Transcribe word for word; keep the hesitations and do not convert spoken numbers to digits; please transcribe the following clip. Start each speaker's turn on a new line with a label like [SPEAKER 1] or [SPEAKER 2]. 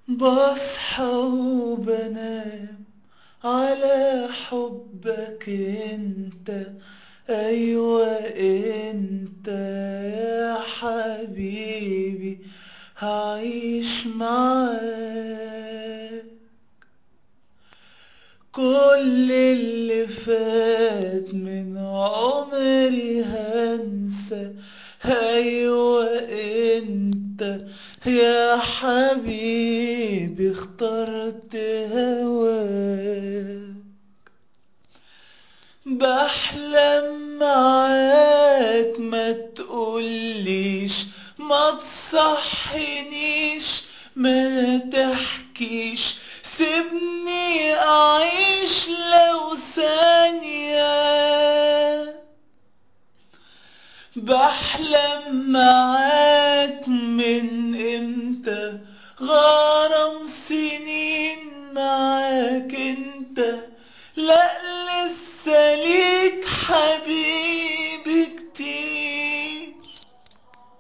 [SPEAKER 1] بصحى وبنام على حبك انت، ايوه انت يا حبيبي هعيش معاك. كل اللي فات من عمري هنسى، ايوه انت يا حبيبي اخترت هواك. بحلم معاك ما تقوليش، ما تصحينيش، ما تحكيش، سيبني اعيش لو ثانية. بحلم معاك من امتى، غرام سنين معاك انت، لا لسه ليك حبيبي